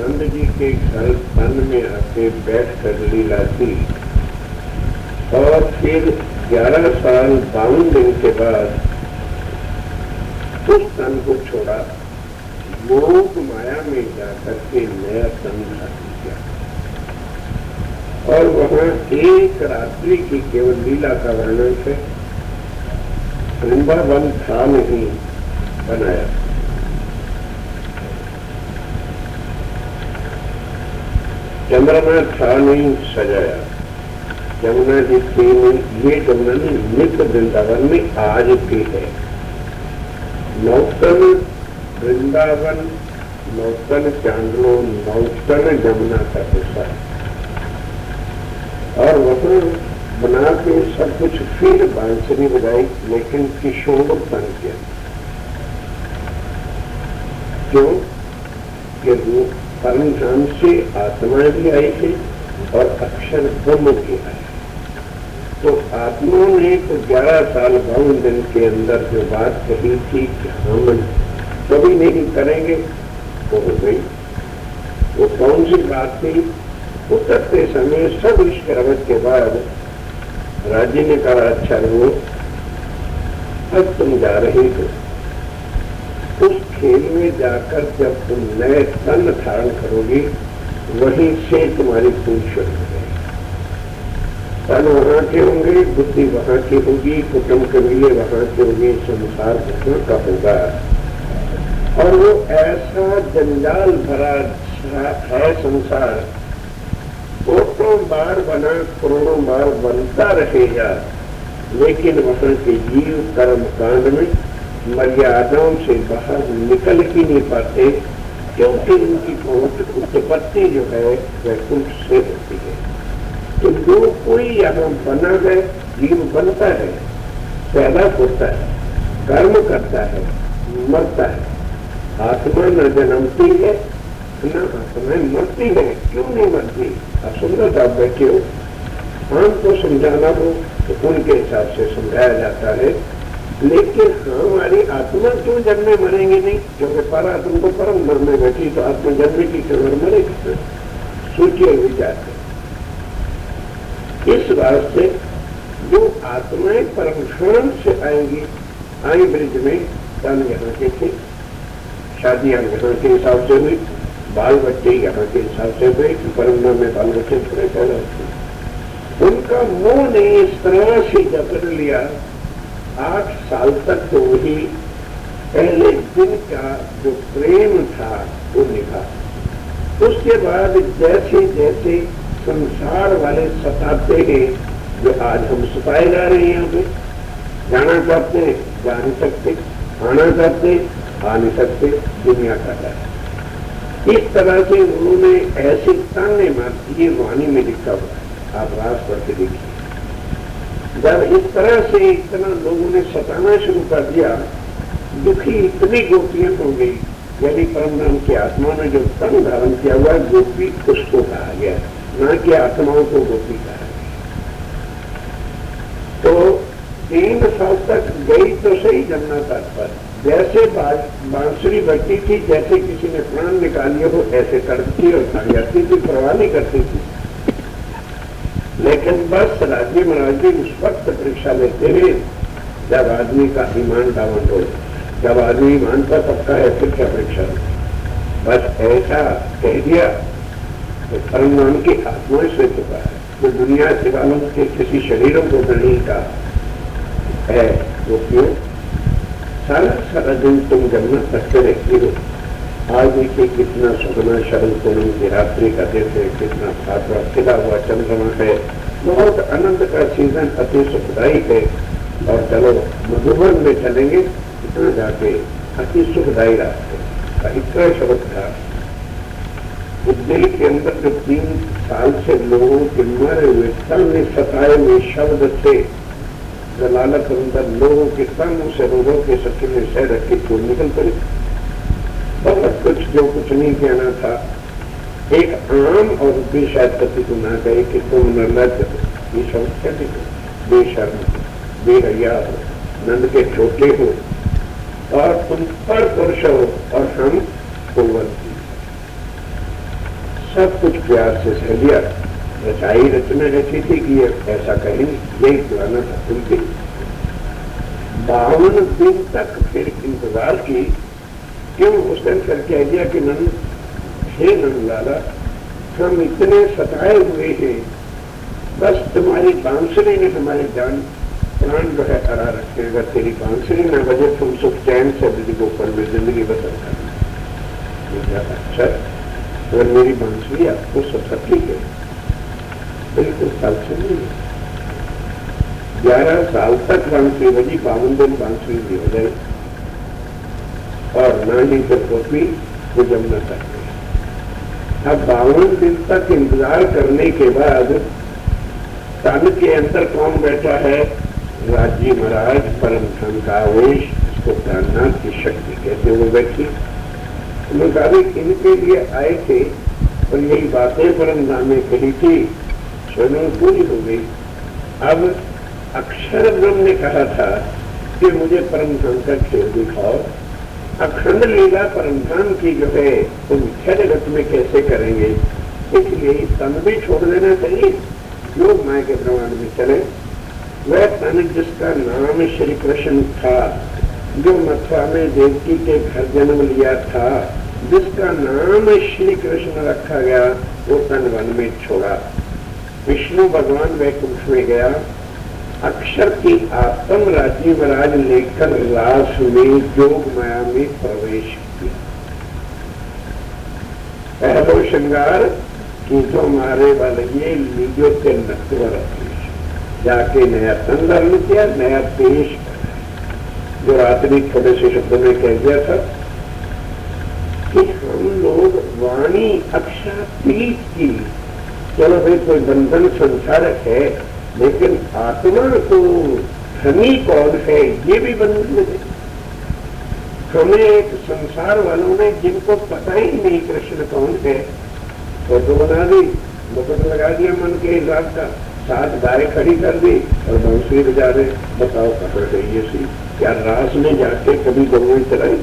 नंद जी के घर तन में आके बैठ कर लीला की और फिर 11 साल 52 दिन के बाद उस तन को छोड़ा, योग माया में जाकर के नया तन धारण किया और वहां एक रात्रि की केवल लीला का वर्णन है। वृंदावन था नहीं बनाया। चंद्रमा था नहीं सजाया। यमुना जी थी नहीं, ये जमुना नहीं, नित्य वृंदावन में आज भी है। नौतन वृंदावन, नौतन चांदलो, नौतन जमुना का हिस्सा है और वहां बना के सब कुछ फिर बांसुरी बजाई, लेकिन किशोर तन किया। क्यों? कि वो परम धाम से आत्मा भी आई थी और अक्षर ब्रह्म भी आए। तो आत्मा ने तो 11 साल 52 दिन के अंदर जो बात कही थी कि हम कभी नहीं करेंगे, वो हो गई। वो कौन सी बात थी? उतरते समय सब निष्कर्मत के बाद राजी ने कहा, अच्छा वो अब तुम जा रही हो, उस खेल में जाकर जब तुम नए तन धारण करोगी, वहीं से तुम्हारी पूछ शुरू हो जाएगी। तन वहां के होंगे, बुद्धि वहां की होगी, कुटुंब कबीले वहां के होंगे, संसार वहां का होगा। और वो ऐसा जंजाल भरा है संसार, कोटों बार बना, करोड़ों बार बनता रहेगा, लेकिन वहां के जीव कर्म कांड में मर्यादाओं से बाहर निकल ही नहीं पाते, क्योंकि उनकी उत्पत्ति जो है वैकुंठ से होती है। तो जो कोई यहाँ बना है, जीव बनता है, पैदा होता है, कर्म करता है, मरता है। आत्मा न जन्मती है न आत्मा मरती है। क्यों नहीं मरती? आप सुंदर आप बैठे हो, हमको समझाना हो तो उनके हिसाब से समझाया जाता है, लेकिन हमारी आत्मा क्यों जन्मे मरेंगे नहीं? क्योंकि परात्मा को परम घर में बैठी, तो आत्मा जन्मे की क्यों मरेगी? सोचिए विचार करें। इस वास्ते जो आत्माएं परम क्षण से आएंगी, आई ब्रिज में तन यहाँ के थे, शादियां यहाँ के हिसाब से हुई, बाल बच्चे यहाँ के हिसाब से हुए, परम में बाल बच्चे थोड़े पैदा होते। उनका मोह ने इस तरह से जकड़ लिया, 8 साल तक तो वही पहले दिन का जो प्रेम था वो निभा। उसके बाद जैसे जैसे संसार वाले सताते हैं, जो आज हम सताए जा रहे हैं, यहाँ पे जाना चाहते हैं जा नहीं सकते, आना चाहते आ नहीं सकते, दुनिया का है। इस तरह से उन्होंने ऐसे ताने मार दिए, वाणी में लिखा हुआ है, आप रास पढ़ के देखिए। जब इस तरह से इतना लोगों ने सताना शुरू कर दिया, दुखी इतनी गोपियां हो गई, यानी परम धाम की आत्मा ने जो तन धारण किया हुआ गोपी उसको कहा गया, न कि आत्माओं को गोपी कहा गया। तो 3 साल तक गई तो सही जमुना तट पर, जैसे बांसुरी बजती थी, जैसे किसी ने प्राण निकाल लिया हो, ऐसे तड़पती और भाग जाती थी, परवाह नहीं करती थी। लेकिन बस राज्य महाराज जी उस वक्त परीक्षा लेते हैं जब आदमी का ईमान डाउन हो, जब आदमी ईमान का पक्का है, फिर क्या परीक्षा? बस ऐसा कह दिया तो परम की आत्मा से चुका है, जो दुनिया से वालों के किसी शरीरों को नहीं का है, वो क्यों? सारा दिन तुम जमुना तट रहती हो। आज देखिए कितना सुगना शरण पूर्णिम की रात्रि का देते, कितना सातवा खिला हुआ चंद्रमा है, बहुत आनंद का सीजन, अति सुखदायी है। और चलो मधुबन में चलेंगे, इतना जाके अति सुखदायी रास्ते का इतना शब्द था। दिल्ली के अंदर जो 3 साल से लोगों के मरे हुए तन में सताए हुए शब्द से जलालत अंदर लोगों के तन से रोगों के सच्चे में सह रखी तो निकल पड़े। बहुत कुछ जो कुछ नहीं कहना था, एक आम और भी शायद पति को ना कहे कि तुम निर्लज, ये शब्द क्या दिखे? बेशर्म, बेहया हो, नंद के छोटे हो और तुम पर पुरुष हो और हम कुंवती। सब कुछ प्यार से सह लिया। रचाई रचना ऐसी थी कि ये ऐसा कहीं यही पुराना था। उनकी 52 दिन तक फिर इंतजार की। क्यों? उस दिन फिर कह दिया कि हे नंदलाला, हम इतने सताए हुए हैं, बस तुम्हारी बांसुरी ने हमारे जान प्राण जो है हरा रखे। अगर तेरी बांसुरी न बजे तुम सुख चैन से गोपाल में जिंदगी बसर करना। अच्छा, अगर मेरी बांसुरी आपको सती है, बिल्कुल साल से नहीं है। 11 साल तक बांसुरी बजी, 52 दिन बांसुरी भी हो गई और ना ही फिर कोई वो जमना चाहिए। अब 52 दिन तक इंतजार करने के बाद तन के अंदर कौन बैठा है? राजी महाराज, परम धन का आवेश, इसको प्राणनाथ की शक्ति कहते हुए बैठी। मुताबिक इनके लिए आए थे और यही बातें परम धाम में कही थी, स्वयं पूरी हो गई। अब अक्षर ब्रह्म ने कहा था कि मुझे परम धाम का खेल दिखाओ। अखंड लीला परम धाम की जो है वो मिथ्या जगत में कैसे करेंगे, इसलिए तन भी छोड़ देना चाहिए, योग माया के प्रमाण में चले। वह तन जिसका नाम श्री कृष्ण था, जो मथुरा में देवकी के घर जन्म लिया था, जिसका नाम श्री कृष्ण रखा गया, वो तन वन में छोड़ा। विष्णु भगवान वैकुंठ में गया। अक्षर की आत्म राजी महाराज लेकर रास में योग माया में प्रवेश किया। पहलो श्रृंगार की जो मारे वाले ये लीजो के नत्वर जाके नया तन धारण किया, नया पेश। जो रात्रि थोड़े से शब्दों में कह दिया था कि हम लोग वाणी अक्षातीत की, चलो भाई कोई बंधन संसारक है, लेकिन आत्मा को धनी कौन है ये भी बंधन है। हमें एक संसार वालों ने जिनको पता ही नहीं कृष्ण कौन है, फोटो बना दी, मुकुट लगा दिया मन के हिसाब का, 7 गाय खड़ी कर दी और बांसुरी बजा रहे। बताओ कहाँ है ये सी? क्या रास में जाके कभी गौएं चलाई?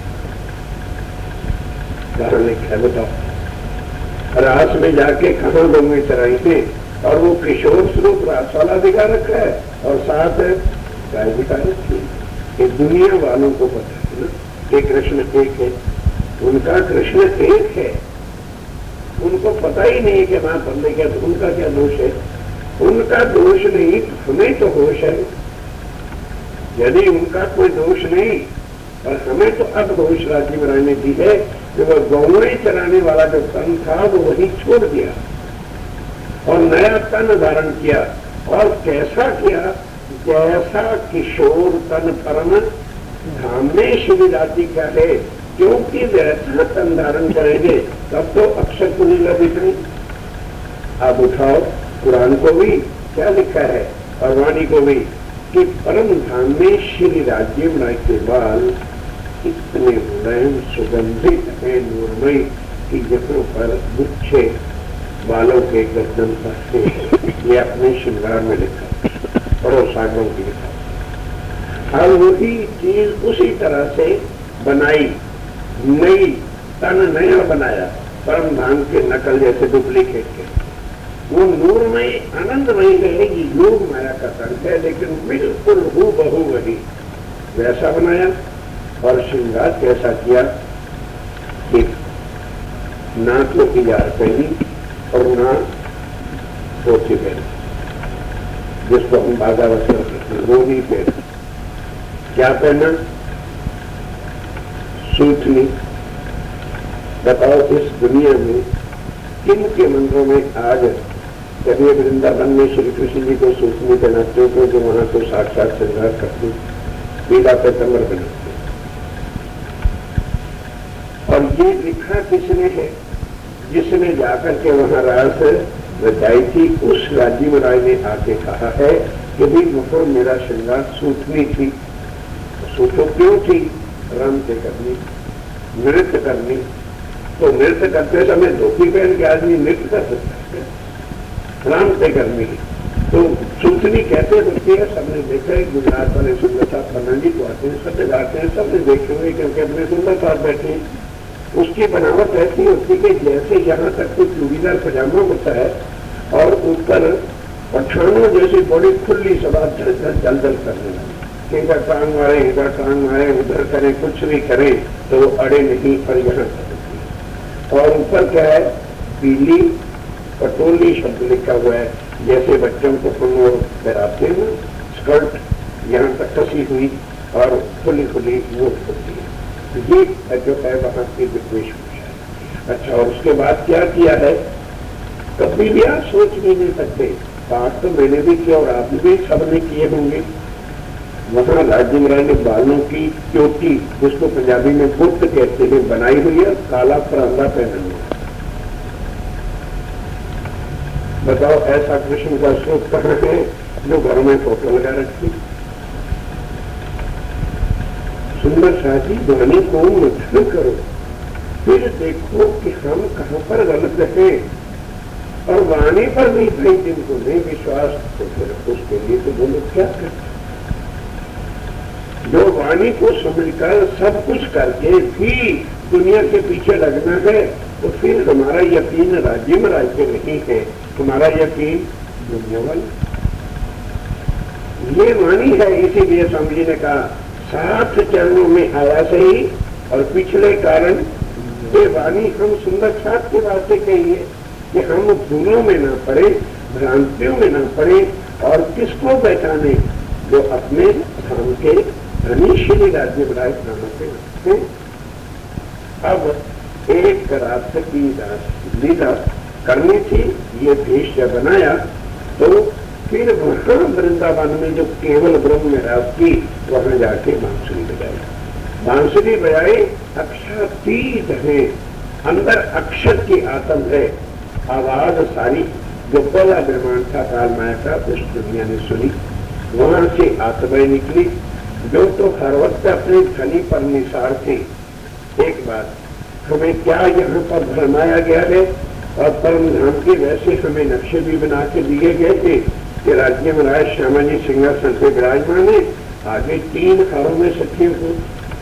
कहाँ लिखा है बताओ? रास में जाके कहाँ गौएं चलाई थे? और वो किशोर स्वरूप रास वाला दिखा रखा है और साथ गाय दिखा रखी है। ये दुनिया वालों को पता है ना कि कृष्ण एक है, उनका कृष्ण एक है। उनको पता ही नहीं कि वहां पढ़ने क्या, तो उनका क्या दोष है? उनका दोष नहीं, हमें तो होश है। यदि उनका कोई दोष नहीं, और हमें तो अब होश राजी महाराज ने दी है कि वह गौएं चराने वाला जो तन था वो वही छोड़ दिया और नया तन धारण किया। और कैसा किया? जैसा किशोर तन परम धाम में श्री राजी का है, क्योंकि वैसा तन धारण करेंगे तब तो अक्षर को लीला दिख रही। आप उठाओ पुराण को भी क्या लिखा है और वाणी को भी कि परम धाम में श्री राज्य बनाए के बाल इतने मुलायम सुगंधित है, नूरमय कि जहाँ पर गुच्छे बालों के गर्दन पर ये अपने श्रृंगार में लिखा और सागरों की लिखा। अब वही चीज उसी तरह से बनाई, नई तन नया बनाया, परम धाम के नकल जैसे डुप्लीकेट के। वो नूरमय आनंदमय रहेगी, योग माया का तन है, लेकिन बिल्कुल हूबहू वही वैसा बनाया। और श्रृंगार कैसा किया कि ना तो इजार पहनी और ना धोती पहनी, जिसको हम बाधा वस्त्र कहते हैं, वो नहीं पहना। क्या पहना? सूथनी। बताओ इस दुनिया में किन के मंदिरों में आज कभी वृंदावन में श्री कृष्ण जी को सूचनी पहनाते हो जो वहां तो साक्षात श्रृंगार करते, पीला पे कमर बनाते। और ये लिखा किसने है? जिसने जाकर के वहां रास रचाई थी, उस राजी महाराज ने आके कहा है कि भाई वहां मेरा श्रृंगार सूथनी थी। सूथो क्यों थी? रंग से करनी, नृत्य करनी। तो नृत्य करते समय धोती पहन के आदमी नृत्य कर सकता है, राम से करनी। तो सूथनी कहते बच्चे हैं, सबने देखा है। गुजरात वाले सुंदर साथ फर्नांडी को आते हैं, सब गाते हैं, सबने देखे हुए क्योंकि अपने सुंदर साथ बैठे हैं। उसकी बनावट ऐसी होती है कि जैसे यहाँ तक कोई चूड़ीदार पजामा होता है और ऊपर पठानों जैसी बड़ी खुली सभा जल करने लगे, इधर टांग मारे इधर टांग मारे उधर करें कुछ भी करें तो वो अड़े नहीं और यहाँ तक। और ऊपर क्या है, पीली पटोली शब्द लिखा हुआ है, जैसे बच्चों को हम पहराते हैं ना, स्कर्ट यहाँ तक कसी हुई और खुली खुली नोट होती है। ये जो है वहां की वेशभूषा है। अच्छा, और उसके बाद क्या किया है, कभी भी आप सोच भी नहीं सकते, बात तो मैंने भी किया और आपने भी सबने किए होंगे। वहां राज्य महाराज ने बालों की चोटी, जिसको पंजाबी में गुप्त कहते हैं, बनाई हुई है, काला परांदा पहना हुआ। बताओ ऐसा कृष्ण का स्वरूप कहाँ है जो घर में फोटो लगा रखी। सुंदर साथी वाणी को मथन करो, फिर देखो कि हम कहां पर गलत है। और वाणी पर भी भाई जिनको नहीं विश्वास तो फिर उसके लिए तो बोलो क्या करते। जो वाणी को समझकर सब कुछ करके भी दुनिया के पीछे लगना है तो फिर हमारा यकीन राज्य में राज्य नहीं है, हमारा यकीन दुनिया वाली। ये वाणी है, इसीलिए स्वामी जी ने कहा 7 चरणों में आया सही और पिछले कारण ये वाणी हम सुंदर छात्र के वास्ते कहिए कि हम भूलों में ना पड़े, भ्रांतियों में ना पड़े और किसको पहचाने, जो अपने धाम के धनी श्री राज्य विधायक नाम पे। अब एक रात की लीला करनी थी, ये भेष जब बनाया तो फिर वहां वृंदावन में जो केवल ब्रह्म में रास की, वहां जाके बांसुरी बजाई। बांसुरी बजाई अक्षरातीत है, अंदर अक्षर की आत्म है, आवाज सारी जो पहला निर्माण था काल माया का उस दुनिया ने सुनी, वहां से आत्माएं निकली जो तो हर वक्त अपने धनी पर निसार थे। एक बात, हमें क्या यहाँ पर भरमाया गया है और परम धाम के वैसे हमें नक्शे भी बना के दिए गए थे कि राज्य महाराज श्यामा जी सिंहासन पे विराजमान है, आगे 3 हारों में सखियों को।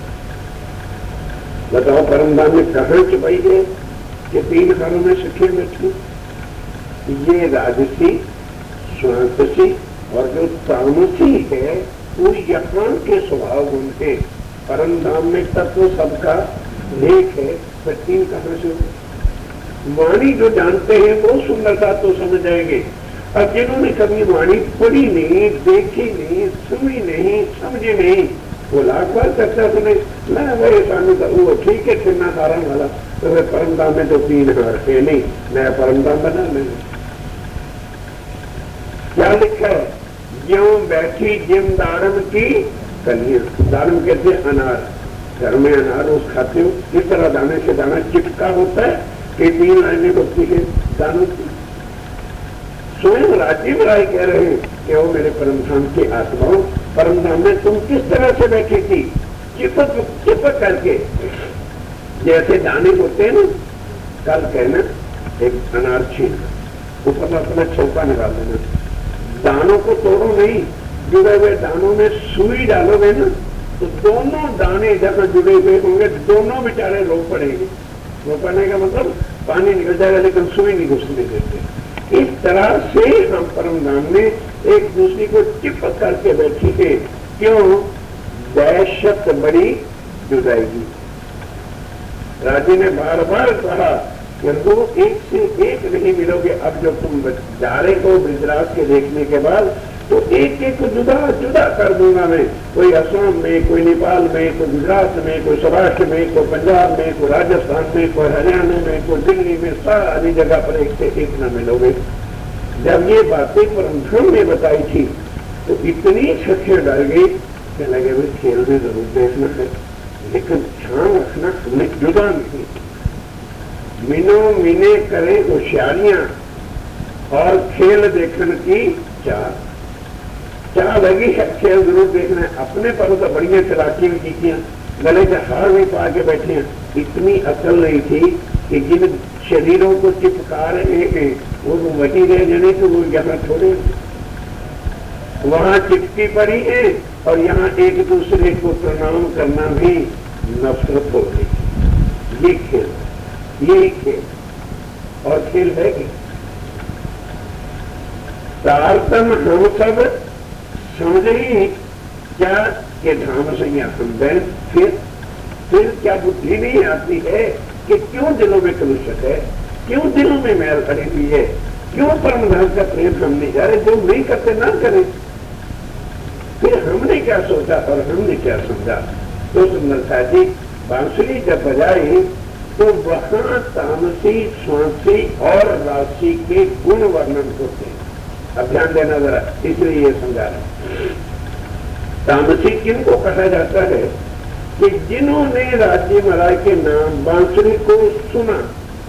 बताओ परम धाम में कहाँ छुपाई गए कि 3 हारों में सखियां बैठी। ये राजसी, स्वांतसी और जो तामसी है वो यहाँ के स्वभाव गुण है। परम धाम में तत्व सबका एक है, पर 3 कहाँ से। वाणी जो जानते हैं वो सुंदरता तो समझ जाएंगे, और जिन्होंने कभी वाणी पढ़ी नहीं, देखी नहीं, सुनी नहीं, समझी नहीं, वो लाख बार चर्चा सुने, मैं वही सामने वो ठीक है चिन्ना कारण वाला, तो वे परमधाम में तो 3 हार है नहीं, नया परमधाम बना मैंने। क्या लिखा है, ज्यों बैठी जिम दारम की कलियां। दारम कहते हैं अनार, घर में अनार रोज खाते हो, इस तरह दाने से दाना चिपका होता है कि 3 लाइनें होती है दानों की। स्वयं राज्य महाराज कह रहे हैं कि वो मेरे परमधाम की आत्माओं, परमधाम में तुम किस तरह से बैठी थी, चिपक चिपक करके, जैसे दाने होते हैं ना। कल कहना एक अनार छीन ऊपर अपना चौका निकाल देना, दानों को तोड़ो नहीं, जुड़े हुए दानों में सुई डालोगे ना तो दोनों दाने जब जुड़े हुए होंगे दोनों बेचारे रो पड़ेंगे। रो पड़ने का मतलब पानी निकल जाएगा लेकिन सुई नहीं घुसने देते। इस तरह से हम परम धाम में एक दूसरे को चिपक करके बैठी थे। क्यों? दहशत बड़ी जुदाई। राजे ने बार बार कहा कि तुम एक से एक नहीं मिलोगे। अब जब तुम जा रहे हो ब्रिजराज के देखने के बाद तो एक एक को जुदा जुदा कर दूंगा मैं। कोई असम में, कोई नेपाल में, कोई गुजरात में, कोई सौराष्ट्र में, कोई पंजाब में, कोई राजस्थान में, कोई हरियाणा में, कोई दिल्ली में, सारी जगह पर एक से एक न मिलोगे। जब ये बातें परमधाम ने बताई थी तो इतनी सखियां डर गई कि लगे भाई खेल में जरूर देखना है, लेकिन ध्यान रखना हमें जुदा नहीं। मिनो मिने करें होशियारियां और खेल देखने की चाह लगी है। खेल जरूर देखना है। अपने पर तो बढ़िया चलाकी में कीतियां, गले से हार नहीं पा के बैठे हैं। इतनी अकल नहीं थी कि जिन शरीरों को चिपका रहे हैं वो वही रह जाने तो वो यहाँ थोड़े वहां चिपकी पड़ी है। और यहाँ एक दूसरे को प्रणाम करना भी नफरत हो गई। ये खेल, यही खेल और खेल है कि तारतम हम सब समझ ही क्या कि धाम से हम बैन, फिर क्या बुद्धि नहीं आती है कि क्यों दिलों में कलुषित है, क्यों दिलों में मैल खड़ी हुई है, क्यों परम धाम का प्रेम हम नहीं जा रहे, जो नहीं करते ना करें। फिर हमने क्या सोचा और हमने क्या समझा। तो सुंदरता जी बांसुरी जब बजाई तो वहां तामसी, स्वांसी और राशि के गुण वर्णन होते हैं। अब ध्यान देना जरा, इसलिए ये समझा रहा। तामसी किनको कहा जाता है कि जिन्होंने राज्य महाराज के नाम बांसुरी को सुना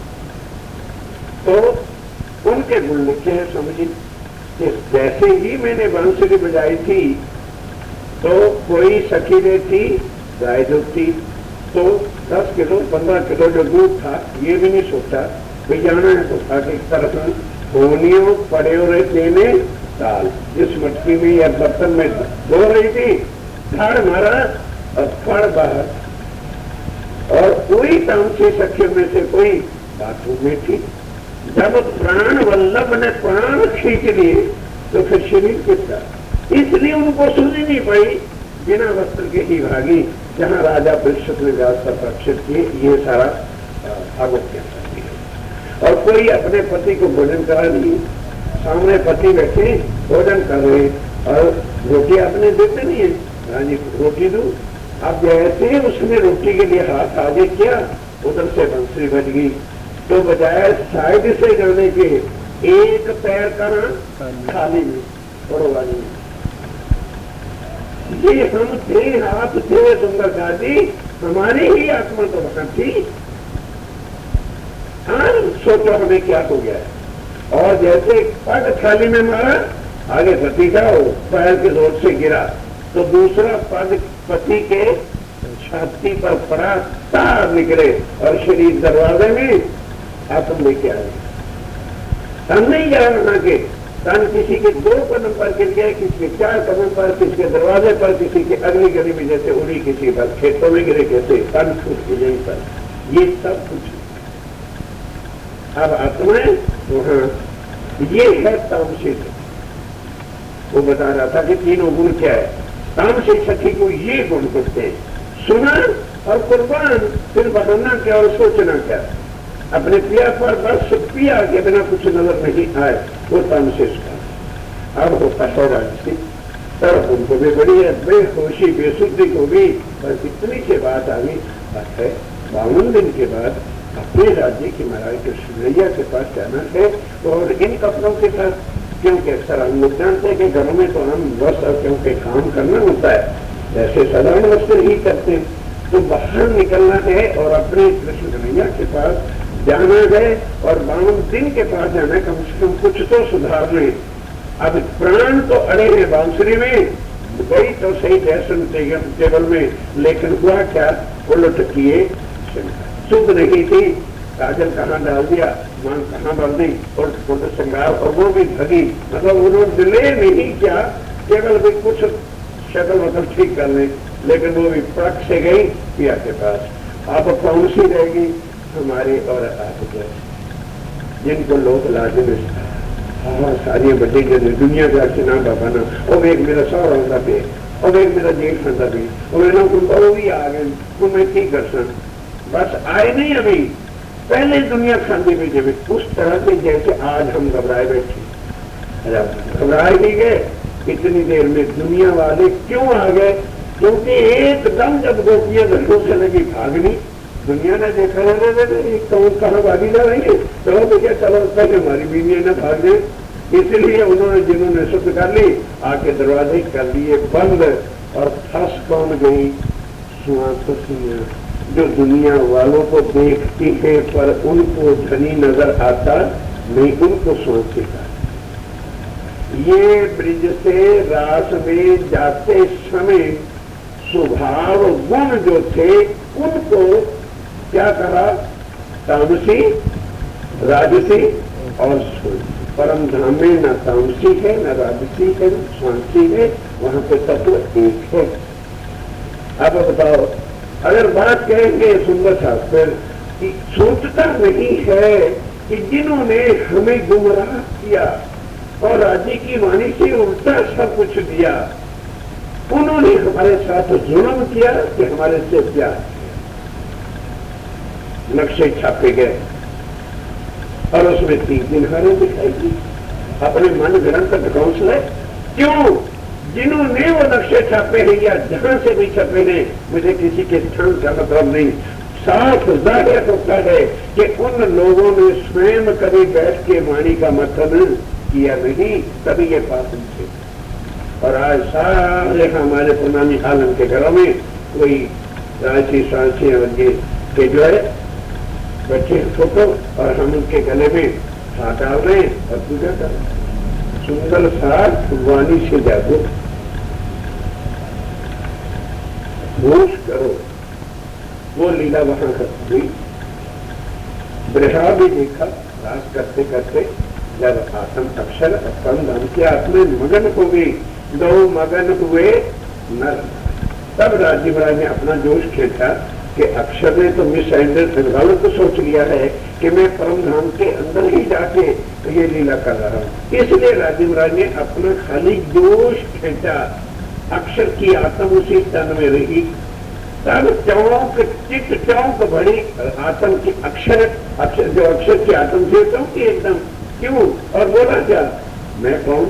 तो उनके गुण लिखे हैं। समझिए कि जैसे ही मैंने बांसुरी बजाई थी तो कोई सखी ने थी, गाय जो थी, तो 10 किलो 15 किलो जो दूध था, ये भी नहीं सोचा भाई जाना है तो था कि एक तरफ होनियों पड़े रहे देने दाल, जिस मटकी में या बर्तन में धो रही थी, झाड़ मारा और फड़ बाहर। और कोई तामसी सखियों में से कोई बाथरूम में थी। जब प्राण वल्लभ ने प्राण खींच लिए तो फिर शरीर किसका, इसलिए उनको सुननी नहीं पाई, बिना वस्त्र के ही भागी। जहां राजा परीक्षित ने व्यास पर प्रक्षित किए, ये सारा भागवत के अंदर है। और कोई अपने पति को भोजन करा दी, सामने पति बैठे भोजन कर रहे और रोटी आपने देते नहीं है, रानी रोटी दो। अब जैसे उसने रोटी के लिए हाथ आगे किया, उधर से बंसुरी बज गई। तो बजाय साइड से जाने के एक पैर करना खाली में पड़ोवानी में। ये हम थे, हाथ थे सुंदरता जी, हमारी ही आत्मा तो वहां थी। हाँ सोचो हमें क्या हो गया है। और जैसे पग थाली में मारा, आगे पति था, वो पैर के जोर से गिरा तो दूसरा पग पति के छाती पर पड़ा, तार निकले और शरीर दरवाजे में आत्म लेके आए। हम नहीं जा रहा के तन किसी के 2 कदम पर गिर गया, किसी के 4 कदम पर, किसी के दरवाजे पर, किसी के अगली गली में जैसे उड़ी, किसी पर खेतों में गिरे, कैसे तन छूट के यहीं पर। ये सब कुछ अब आत्माएं वहां, ये है तामसी। वो बता रहा था कि तीनों गुण क्या है। तामसी सखी को ये गुण करते हैं, सुना और कुर्बान, फिर बहाना क्या और सोचना क्या। अपने पिया पर बस पिया के बिना कुछ नजर नहीं आए, वो तामसिस का। अब होता है राजसी, तब उनको भी बड़ी है बेहोशी बेसुद्धि को भी, बस इतनी से बात आ गई है 52 दिन के बाद अपने राज्य की महाराज के सुनैया के पास जाना है। और इन कपड़ों के साथ, क्योंकि अक्सर हम लोग जानते हैं कि घरों में तो हम वस्त्र क्योंकि काम करना होता है, जैसे साधारण वस्त्र ही करते हैं, तो बाहर निकलना है और अपने कृष्ण कन्हैया के पास जाना है। और 52 दिन के पास जाना है, कम से कम कुछ तो सुधारना है। अब प्राण तो अड़े हैं बांसुरी में, गई तो सही दर्शन टेबल में, लेकिन हुआ क्या, उलट किए शुद्ध नहीं थी, काजल कहाँ डाल दिया, मांग कहाँ डाल दी, और श्रृंगार, और वो भी भगी। मतलब उन्होंने दिले नहीं क्या, केवल भी कुछ शक्ल वकल ठीक कर ले, लेकिन वो भी पड़क से गई पिया के पास। आप कौन सी रहेगी हमारी और आपके, जिनको लोग लाजिम सारी बड़ी जन दुनिया का चुना बाबाना, और एक मेरा सौर होता पे, और एक मेरा जेठ होता भी, और मेरा वो भी आ गए, वो मैं ठीक कर सन, बस आए नहीं अभी, पहले दुनिया खांदी में जब उस तरह से जैसे आज हम घबराए बैठे। घबराए नहीं गए, इतनी देर में दुनिया वाले क्यों आ गए, क्योंकि एकदम जब गोपियां घरों से लगी भागनी, दुनिया ने देखा कौन कहाँ भागी जा रही है, चलो भैया चलो पहले हमारी बीवियां न भाग जाए। इसलिए उन्होंने जिन्होंने शुद्ध कर ली, आके दरवाजे कर दिए बंद, और फंस कौन गई, सुहासियां, जो दुनिया वालों को देखती है पर उनको धनी नजर आता नहीं, उनको सुहासिता। ये ब्रिज से रास में जाते समय स्वभाव गुण जो थे उनको क्या कहा, तामसी, राजसी और परम धाम में न तामसी है, न राजसी है, न स्वांसी है, वहां पे तत्व एक है। अब बताओ, अगर बात कहेंगे सुंदर शास्त्र सोचता नहीं है कि जिन्होंने हमें गुमराह किया और राज्य की वाणी से उल्टा सब कुछ दिया, उन्होंने हमारे साथ जुल्म किया कि हमारे से प्यार किया। नक्शे छापे गए और उसमें 3 दिन हारे दिखाई दी। अपने मन ग्रंथ घोंसले क्यों? जिन्होंने वो नक्शे छापे हैं या जहां से भी छपे हैं, मुझे किसी के स्थान का मतलब नहीं, साफ जाहिर होता है कि उन लोगों ने स्वयं कभी बैठ के वाणी का मतलब किया नहीं, तभी ये पाप थे। और आज सारे हमारे पुरानी आलम के घरों में कोई रांची सांची के जो है बच्चे फोटो, और हम उनके गले में हाथ डाल रहे हैं और पूजा कर रहे हैं। सुंदर साथ वाणी से जागो, होश करो। वो लीला वहां हुई। ब्रहा भी देखा, रास करते करते जब आत्म अक्षर धाम के आत्मा मगन हो गई, दो मगन हुए नर, तब राजीव राय ने अपना जोश खींचा कि अक्षर ने तो मिस एंडरसन गलत सोच लिया है कि मैं परम धाम के अंदर ही जाके ये लीला कर रहा हूं। इसलिए राजीव राय ने अपना खाली जोश खींचा, अक्षर की आत्म उसी तन में रही। तब चौंक चित्त चौंक बड़ी आत्म की अक्षर जो अक्षर की आत्म से चौंकी एकदम। क्यों? और बोला क्या? मैं कौन?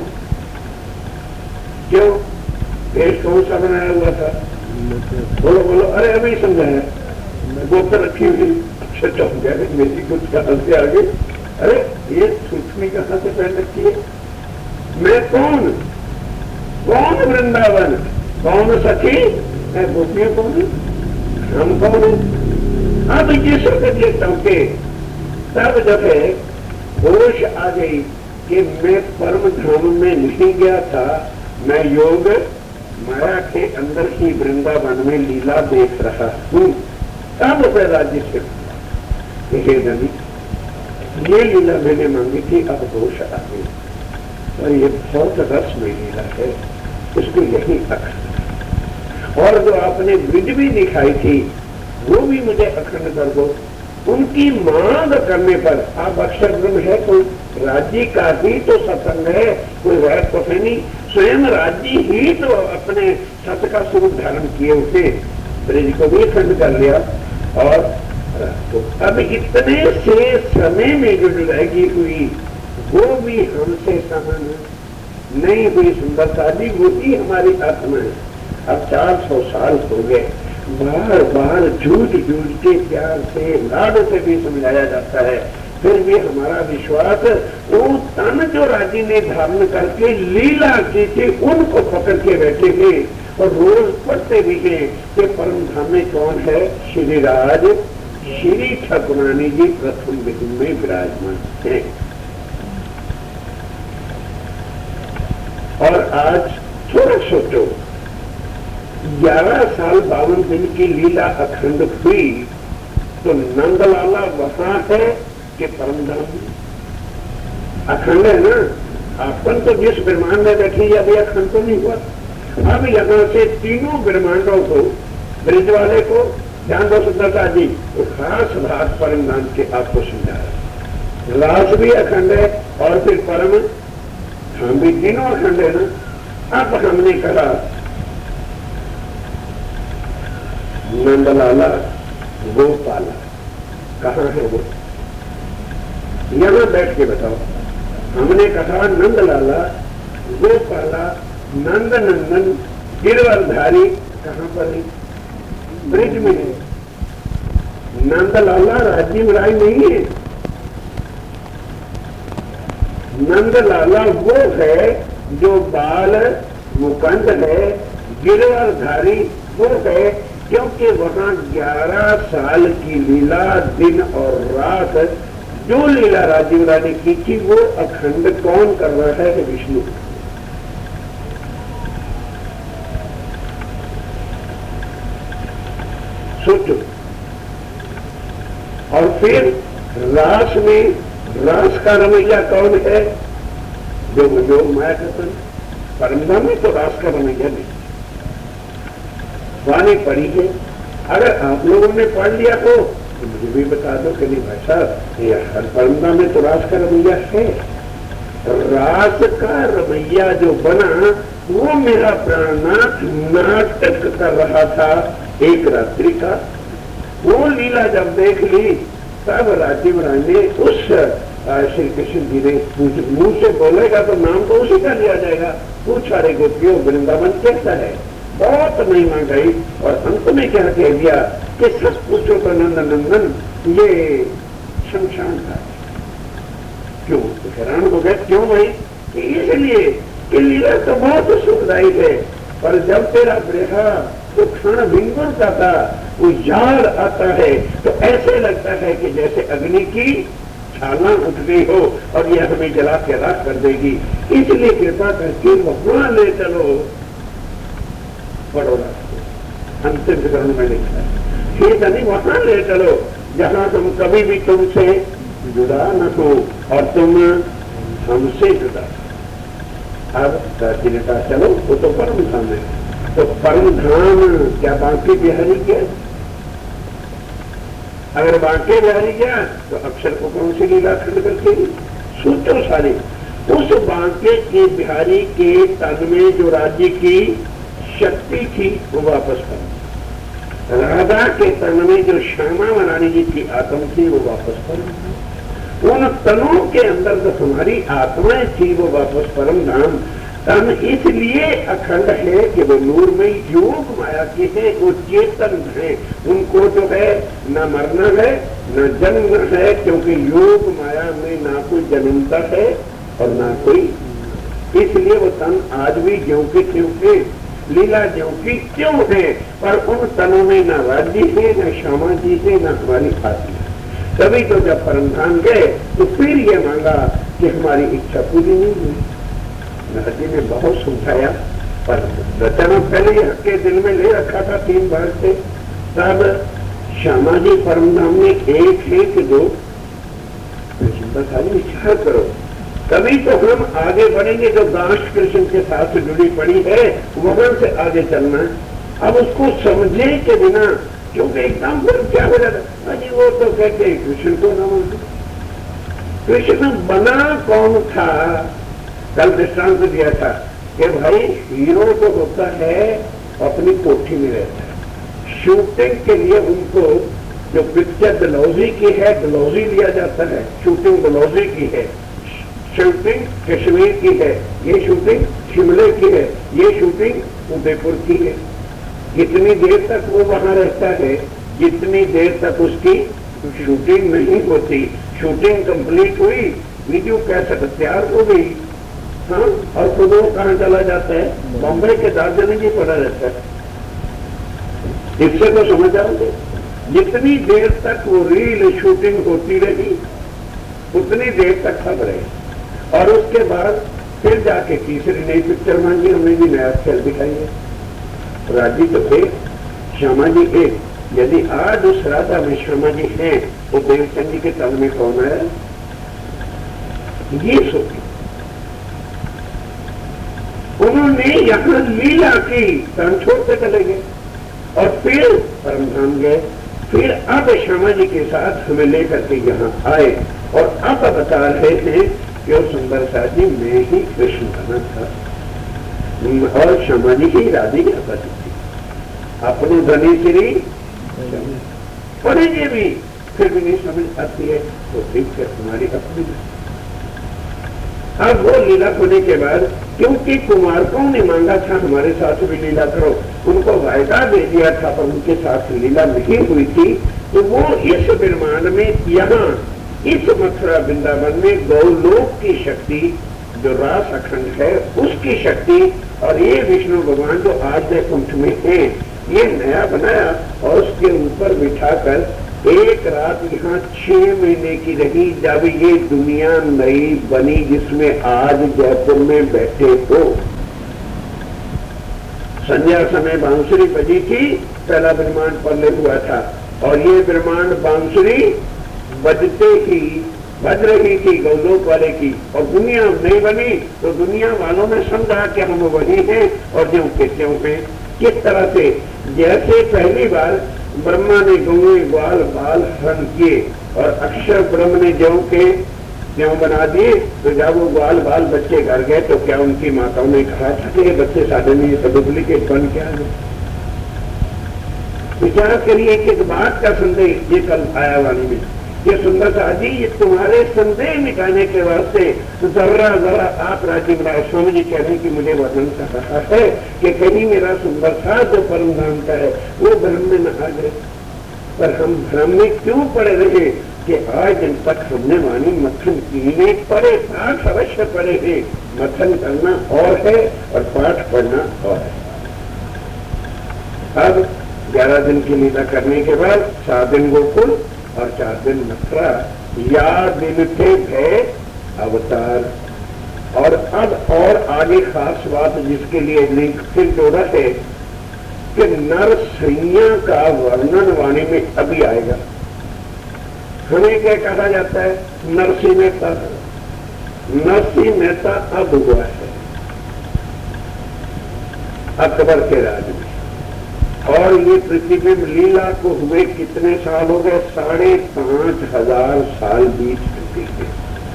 क्यों? देश कौन सा बनाया हुआ था? बोलो बोलो। अरे अभी समझाया, बोतल रखी हुई, अक्षर चौंक गया, मेरी कुछ कहां से आ गई। अरे ये सूक्ष्मी कहां से पहन रखी है? मैं कौन? कौन वृंदावन? कौन सखी? मैं गोपियां कौन है? हम कौन है? अब ये सब ये चौंके। तब जब है होश आ गई कि मैं परम धाम में नहीं गया था, मैं योग माया के अंदर ही वृंदावन में लीला देख रहा हूं। तब वह राज्य से हे धनी, ये लीला मैंने मांगी थी, अब होश आ गई। और ये बहुत रस में लीला है, उसको यही अखंड। और जो आपने ब्रिज भी दिखाई थी, वो भी मुझे अखंड कर दो। उनकी मांग करने पर, आप अक्षर ब्रह्म है, कोई राज्य का ही तो सत्संग है, कोई वैध तो है नहीं, स्वयं राज्य ही तो अपने सत्य का स्वरूप धारण किए उठे, ब्रिज को भी खंड कर लिया। और तो अब इतने से समय में जो जुड़ाई हुई, वो भी हमसे समान नहीं हुई सुंदरता जी, वो ही हमारी आत्मा है। अब 400 साल हो गए, बार बार झूठ झूठ के प्यार से लाड से भी समझाया जाता है, फिर भी हमारा विश्वास वो तन जो राजी ने धारण करके लीला की थी, उनको पकड़ के बैठे थे और रोज पढ़ते भी हैं कि परम धाम में कौन है? श्री राज श्री ठाकुरानी जी प्रथम विधि में विराजमान है। और आज थोड़ा सोचो, 11 साल 52 दिन की लीला अखंड हुई, तो नंदलाला वहां है कि परमधाम अखंड है ना? अपन तो जिस ब्रह्मांड में बैठे अभी अखंड तो नहीं हुआ। अब यहाँ से तीनों ब्रह्मांडों को, ब्रिज वाले को ध्यान दो सुंदरता जी, तो खास बात परमधाम के आपको समझाया। रास भी अखंड है और फिर परम हम भी, तीनों अखंड है ना। अब हमने कहा नंदलाला गोपाला कहाँ है? वो यहां बैठ के बताओ। हमने कहा नंदलाला गोपाला नंद नंदन गिरवरधारी कहाँ पर है? ब्रिज में है। नंदलाला राजीव राय नहीं है, नंदलाला वो है जो बाल मुकंद है, गिरवरधारी वो है क्योंकि वहां 11 साल की लीला, दिन और रात, जो लीला राजीव राय ने की थी, वो अखंड कौन कर रहा है? विष्णु। सोचो। और फिर रास में, रास का रमैया कौन है? जो माया करता है। परमधाम में तो रास का रमैया नहीं। वाणी पढ़ी है, अगर आप लोगों ने पढ़ लिया तो तो मुझे भी बता दो कि नहीं भाई साहब, ये हर परंपरा में तो रास का रवैया है। रास का रवैया जो बना वो मेरा प्राणनाथ नाटक कर रहा था एक रात्रि का। वो लीला जब देख ली तब राजीव राय ने उस श्री कृष्ण जी ने मुंह से बोलेगा तो नाम तो उसी का लिया जाएगा, पूछा रे गोपियों वृंदावन कैसा है। बहुत महिमा गई और अंत में क्या कह दिया कि सब पूछो तो नंदन नंदन ये शमशान था। क्यों हैरान हो गए, क्यों भाई? कि इसलिए कि लीला तो बहुत सुखदायी है, पर जब तेरा ब्रेहा तो क्षण विंगुर का था वो याद आता है तो ऐसे लगता है कि जैसे अग्नि की छाला उठ गई हो और यह हमें जला के राख कर देगी। इसलिए कृपा करके वहां ले चलो। बड़ोड़ा अंतिम विवरण में लिखा है, ठीक है नहीं, वहां ले चलो जहां हम कभी भी तुमसे जुड़ा न हो और तुम हमसे जुड़ा। अब दादी ने कहा चलो वो तो परम धाम है। तो परम धाम क्या बांके बिहारी क्या? अगर बांके बिहारी गया तो अक्षर को कौन सी लीला खंड करके सोचो सारी। उस बांके के बिहारी के तन में जो राज्य की शक्ति थी वो वापस कर, राधा के तन में जो श्यामा मनानी जी की आत्म थी वो वापस कर, उन तनों के अंदर जो हमारी आत्माएं थी वो वापस परम धाम। तन इसलिए अखंड है कि वो नूर में योग माया के है, वो चेतन है, उनको जो है न मरना है न जन्म है, क्योंकि योग माया में ना कोई जन्मता है और ना कोई, इसलिए वो तन आज भी ज्यों के त्यों के, लीला ज्यों की क्यों है, पर उन तनों में न राज्य है न श्यामा जी है न हमारी आत्मा। तभी तो जब परमधाम गए तो फिर ये मांगा कि हमारी इच्छा पूरी नहीं हुई। नारद जी ने बहुत समझाया पर रचना पहले ही हक के दिल में ले रखा था 3 बार से। तब श्यामा जी परमधाम में एक है कि 2 खाली विचार करो, तभी तो हम आगे बढ़ेंगे। जो दास कृष्ण के साथ जुड़ी पड़ी है वहां से आगे चलना है। अब उसको समझे के बिना, क्योंकि एकदम फिर क्या हो जाता है, वो तो कहते कृष्ण को न मानते। कृष्ण बना कौन था? कल दृष्टांत दिया था कि भाई हीरो तो होता है अपनी कोठी में रहता है, शूटिंग के लिए उनको जो पिक्चर डलहौजी की है डलहौजी लिया जाता है, शूटिंग डलहौजी की है, शूटिंग कश्मीर की है, ये शूटिंग शिमले की है, ये शूटिंग उदयपुर की है। जितनी देर तक वो वहां रहता है जितनी देर तक उसकी शूटिंग नहीं होती, शूटिंग कंप्लीट हुई, वीडियो कैसेट तैयार हो गई, हाँ, और खुद वो कहाँ चला जाता है? बॉम्बे के दार्जिलिंग ही पड़ा रहता है। इससे तो समझ आओगे, जितनी देर तक वो रील शूटिंग होती रही उतनी देर तक सब रहे, और उसके बाद फिर जाके तीसरी नई पिक्चर मांगी, हमने भी नया खेल दिखाइए। राजी तो थे, श्यामा जी एक, यदि आज उस राधा में श्यामा जी हैं तो देवचंद जी के तन में कौन है? ये सोचिए। उन्होंने यहाँ लीला की, तन छोड़ते चले गए और फिर परमधाम गए। फिर अब श्यामा जी के साथ हमें लेकर के यहाँ आए और अब बता रहे थे कि वो सुंदर साथ जी मैं ही कृष्ण बना था और श्यामा जी की राधी की अपनी थी, अपनी धनी श्री पढ़ेंगे भी फिर भी नहीं समझ आती है तो ठीक है तुम्हारी अपनी। अब वो लीला होने के बाद, क्योंकि कुमारकों ने मांगा था हमारे साथ भी लीला करो, उनको वायदा दे दिया था पर उनके साथ लीला नहीं हुई थी, तो वो इस विमान में यहाँ इस मथुरा वृंदावन में गौलोक की शक्ति जो रास अखंड है उसकी शक्ति, और ये विष्णु भगवान जो आज कुंठ में है ये नया बनाया और उसके ऊपर बिठाकर एक रात यहाँ 6 महीने की रही, जब ये दुनिया नई बनी जिसमें आज जयपुर में बैठे हो। संध्या समय बांसुरी बजी थी, पहला ब्रह्मांड पल्ले हुआ था और ये ब्रह्मांड बांसुरी बजते ही बज रही थी गौलोक वाले की, और दुनिया नहीं बनी तो दुनिया वालों ने समझा कि हम वही हैं और ज्यों के त्यों हैं। किस तरह से? जैसे पहली बार ब्रह्मा ने गौए ग्वाल बाल हरण किए और अक्षर ब्रह्म ने ज्यों के त्यों बना दिए। तो जब वो ग्वाल बाल बच्चे घर गए तो क्या उनकी माताओं ने कहा था कि ये बच्चे साधे नहीं, ये डुप्लीकेट बन क्या है? विचार करिए कि एक बात का संदेह ये कल आया वाणी में, ये सुंदर सा जी ये तुम्हारे संदेह मिटाने के वास्ते जरा जरा आप राजीव राय स्वामी जी कह रहे हैं कि मुझे वर्णन कर रहा है कि कहीं मेरा सुंदर सा जो परम धाम का है वो भ्रम में न आ गए। पर हम भ्रम में क्यों पड़े रहे कि आज दिन तक हमने वाणी मथन की नहीं पढ़े, पाठ अवश्य पढ़े हैं, मथन करना और है और पाठ पढ़ना और है। अब 11 दिन की लीला करने के बाद 7 दिन गोकुल और 4 दिन मथुरा, या दिन थे भय अवतार। और अब और आगे खास बात जिसके लिए लिंक फिर जोड़ा है कि नरसैया का वर्णन वाणी में अभी आएगा। हमें क्या कहा जाता है? नरसिंह मेहता। नरसिंह मेहता अब हुआ है अकबर के राज में, और ये प्रतिबिंब लीला को हुए कितने साल हो गए? 5,500 साल बीत चुके हैं।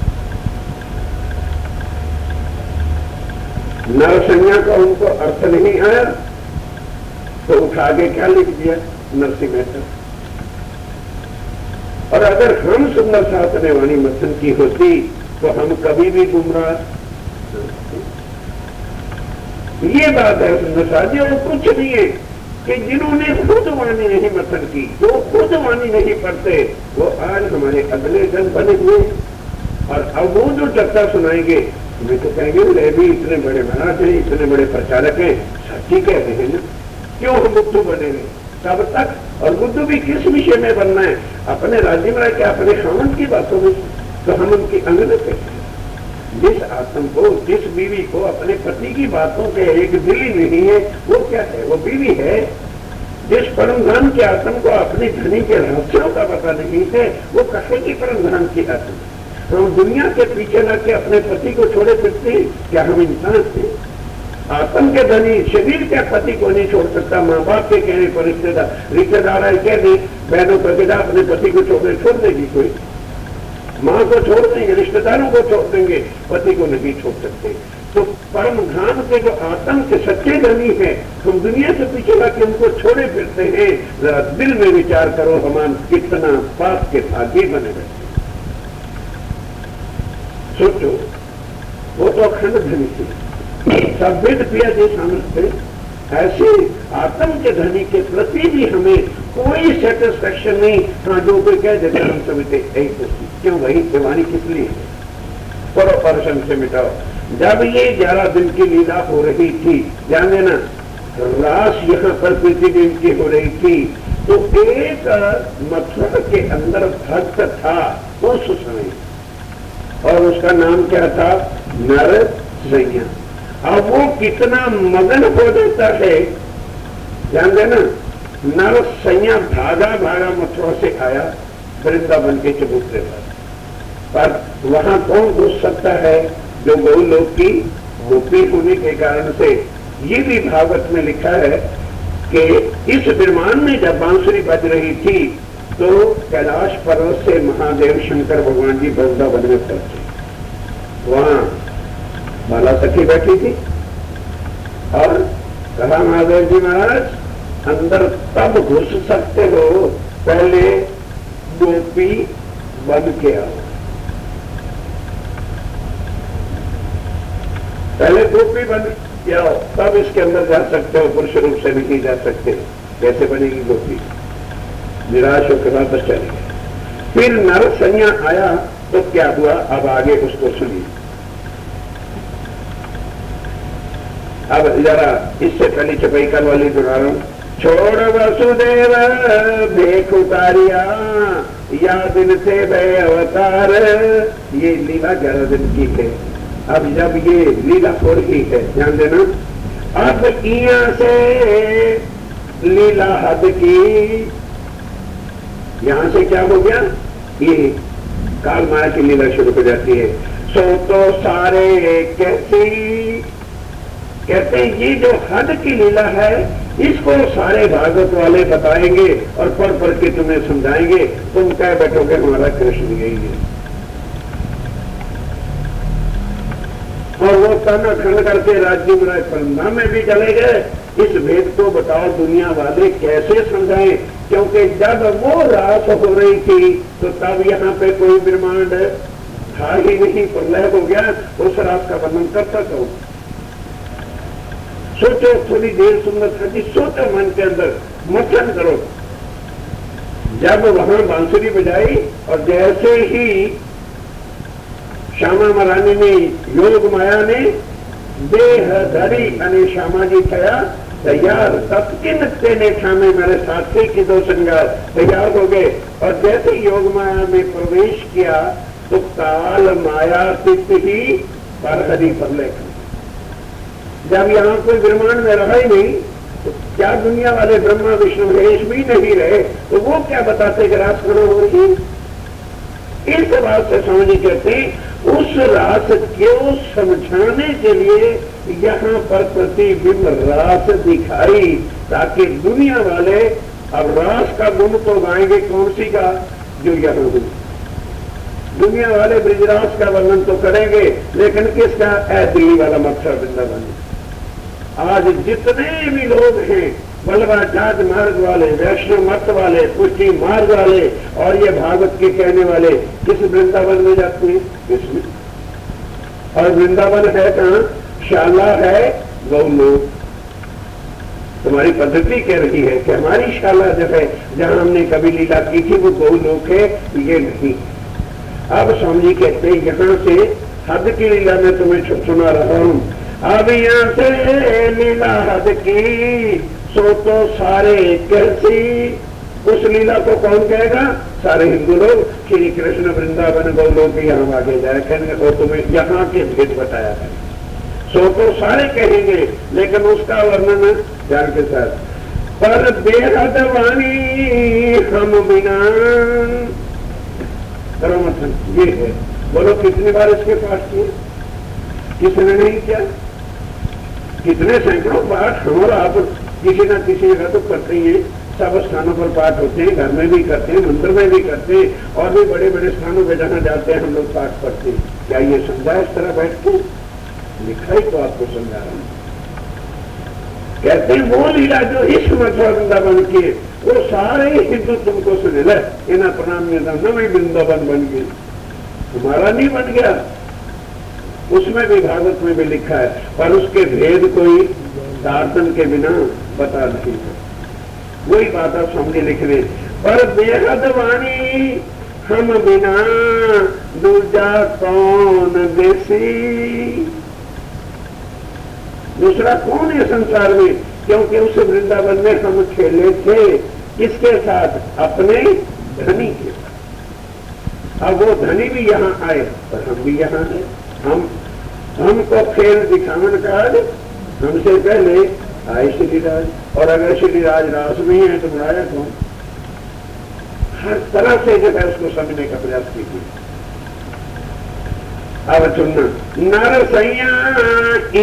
नरसंज्ञा का उनको अर्थ नहीं आया तो उठा के क्या लिख दिया? नरसिंह मेहता। और अगर हम सुंदर शास्त्र वाणी मथन की होती तो हम कभी भी गुमराह। ये बात है सुंदर शास्त्री, और कुछ नहीं है कि जिन्होंने खुद वाणी नहीं मथन की, जो खुद वाणी नहीं पढ़ते, वो आज हमारे अगले जन बने हुए। और अब वो जो चर्चा सुनाएंगे वे तो कहेंगे ले भी इतने बड़े महाराज हैं, इतने बड़े प्रचारक हैं, सच्ची कह रहे हैं ना, क्यों हम बुद्धू बनेंगे तब तक? और बुद्धू भी किस विषय में बनना है? अपने राज्य में क्या अपने खामन की बातों में? तो हम उनकी अंग न कहते। जिस आत्म को, जिस बीवी को अपने पति की बातों के एक दिली नहीं है, वो क्या है? वो बीवी है। जिस परम धाम के आत्म को अपनी धनी के रहस्यों का पता नहीं है, वो कहेगी परम धाम की आत्म। हम दुनिया के पीछे लग के अपने पति को छोड़े फिरते हैं, क्या हम इंसान थे? आत्म के धनी शरीर के पति को नहीं छोड़ सकता। माँ बाप के कहने पर रिश्तेदार है क्या नहीं, बहनों प्रतिदा अपने पति को छोड़ देगी कोई? माँ को छोड़ देंगे, रिश्तेदारों को छोड़ देंगे, पति को नहीं छोड़ सकते। तो परम धाम के जो आत्म के सच्चे धनी है, हम दुनिया से पीछे लाके उनको छोड़े फिरते हैं। जरा दिल में विचार करो, हम कितना पाप के भागी बने रहते। सोचो, वो तो अखंड धनी थी, सब वेद पिया जी समझते। ऐसे आत्म के धनी के प्रति भी हमें कोई सेटिस्फेक्शन नहीं। हाँ, जो कोई कह देते हम समझते क्यों वही वाणी किस लिए? करो पर्सन से मिटाओ। जब ये 11 दिन की लीला हो रही थी, ध्यान देना, रास यहाँ पर प्रतिदिन की हो रही थी, तो एक मथुरा के अंदर भक्त था उस समय, और उसका नाम क्या था? नरसैया। अब वो कितना मगन हो जाता है, ध्यान देना। नरसैया भागा भागा मथुरा से आया वृंदावन के चबूतरे पर वहां कौन घुस सकता है? जो गौलोक की गोपी होने के कारण से। ये भी भागवत में लिखा है कि इस विमान में जब बांसुरी बज रही थी तो कैलाश पर्वत से महादेव शंकर भगवान जी वृंदावन में पहुंचे। वहां बाला सखी बैठी थी और कहा, महादेव जी महाराज अंदर तब घुस सकते हो, पहले गोपी बन के आओ। पहले गोपी बन के आओ, तब इसके अंदर जा सकते हो, पुरुष रूप से नहीं जा सकते। कैसे बनेगी गोपी? निराश होकर वापस चले गए। फिर नरसैया आया तो क्या हुआ, अब आगे उसको सुनिए। अब जरा इससे पहले चपाई कर वाली दोहरा रहा हूं। छोड़ वसुदेव भेख उतारिया, या दिन से भय अवतार। ये लीला 11 दिन की है। अब जब ये लीला हो रही है, ध्यान देना, अब यहाँ से लीला हद की, यहां से क्या हो गया? ये काल माया की लीला शुरू हो जाती है। सो तो सारे कैसी कहते हैं, ये जो हद की लीला है इसको सारे भागवत वाले बताएंगे और पढ़ पढ़ के तुम्हें समझाएंगे, तुम कह बैठोगे हमारा कृष्ण यही है। और वो ताना खंड करके राज्य में परंधा में भी चले गए। इस भेद को बताओ दुनिया वाले कैसे समझाएं, क्योंकि जब वो रात हो रही थी तो तब यहाँ पे कोई ब्रह्मांड था ही नहीं, प्रलय हो गया। उस रात का वर्णन कब तक हो? सोचो थोड़ी देर, सुंदर जी सोचो, मन के अंदर मंथन करो। जब वहां बांसुरी बजाई और जैसे ही श्यामा महारानी ने योग माया ने देह धरी अने श्यामा जी थया तैयार, तत्किन तेने ठामे मेरे साथी की दो श्रृंगार तैयार हो गए। और जैसे योग माया में प्रवेश किया तो काल माया चित्त ही पर हरि परले। जब यहाँ कोई ब्रह्मांड में रहा ही नहीं तो क्या दुनिया वाले ब्रह्मा विष्णु महेश भी नहीं रहे तो वो क्या बताते कि रास करो हो रही? इस बात से समझ कहते उस रास को समझाने के लिए यहाँ पर प्रतिबिंब रास दिखाई, ताकि दुनिया वाले अब रास का गुण तो गाएंगे कौन सी का, जो यहाँ हुई। दुनिया वाले ब्रिजरास का वर्णन तो करेंगे, लेकिन किसका? दिल्ली वाला मत्सर वृंदावन। आज जितने भी लोग हैं, बल्लभाचार्य मार्ग वाले, वैष्णव मत वाले, पुष्टि मार्ग वाले और ये भागवत के कहने वाले, किस वृंदावन में जाते हैं? किसमें? और वृंदावन है कहाँ? शाला है गौलोक। तुम्हारी पद्धति कह रही है कि हमारी शाला जो है जहां हमने कभी लीला की थी वो गौलोक है, ये नहीं। अब स्वामी जी कहते हैं यहाँ से हद की लीला में तुम्हें सुना रहा हूं। अब यहाँ से लीला हद की सो तो सारे कैसी, उस लीला को कौन कहेगा? सारे हिंदू लोग। श्री कृष्ण वृंदावन गौलोक यहाँ आगे जाए कहेंगे तो तुम्हें यहाँ के भेद बताया है। सो तो सारे कहेंगे, लेकिन उसका वर्णन ध्यान के साथ। पर बेहद वाणी हम बिना करो मतलब ये है। बोलो कितनी बार इसके पाठ किए? किसने नहीं किया? कितने सैकड़ों पाठ हम और आप किसी न किसी जगह तो करते ही हैं। सब स्थानों पर पाठ होते हैं, घर में भी करते हैं, मंदिर में भी करते हैं, और भी बड़े बड़े स्थानों पर जहाँ जाते हैं हम लोग पाठ पढ़ते हैं। क्या ये समझा इस तरह बैठ के? लिखा ही तो आपको समझा रहा हूँ। कहते हैं वो लीला जो इस मथुरा वृंदावन की, वो सारे हिंदू तुमको सुने ले इना प्रणाम नवी वृंदावन बन गई, तुम्हारा नहीं बन गया। उसमें भी भागवत में भी लिखा है, पर उसके भेद कोई दार्शन के बिना बता नहीं है। वही बात आप सामने लिख रहे। पर बेहद वाणी हम बिना दूजा कौन देसी, दूसरा कौन है संसार में? क्योंकि उस वृंदावन में हम खेले थे किसके साथ? अपने धनी के साथ। अब वो धनी भी यहाँ आए और हम भी यहाँ हैं। हमको खेल दिखावन का हमसे पहले आए श्रीराज, और अगर श्रीराज रास में है तो बुलाया कौन? हर तरह से जो है उसको समझने का प्रयास कीजिए। अब सुनना, नर सैया